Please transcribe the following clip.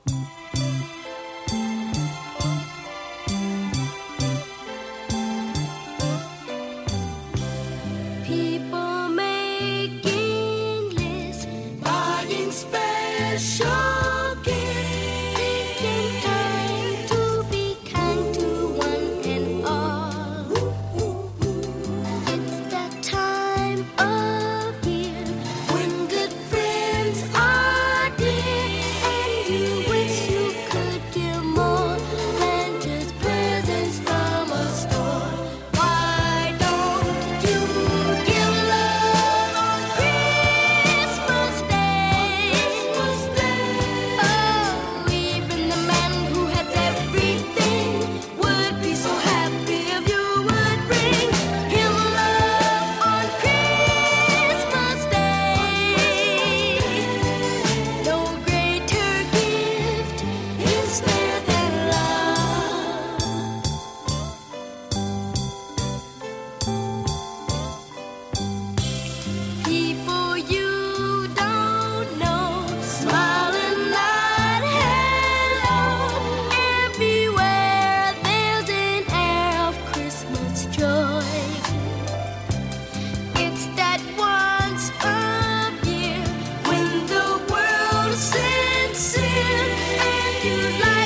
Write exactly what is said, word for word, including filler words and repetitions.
People making lists, buying special gifts, taking time to be kind to one and all. It's that time of year when good friends are dear, and you wish you could give more than just presents from a store. Why don't you give love on Christmas Day? Oh, even the man who has everything would be so happy if you would bring him love on Christmas Day. No greater gift is there than love. People you don't know, smiling not hello. Everywhere there's an air of Christmas joy. It's that once a year when the world is sincere, and you like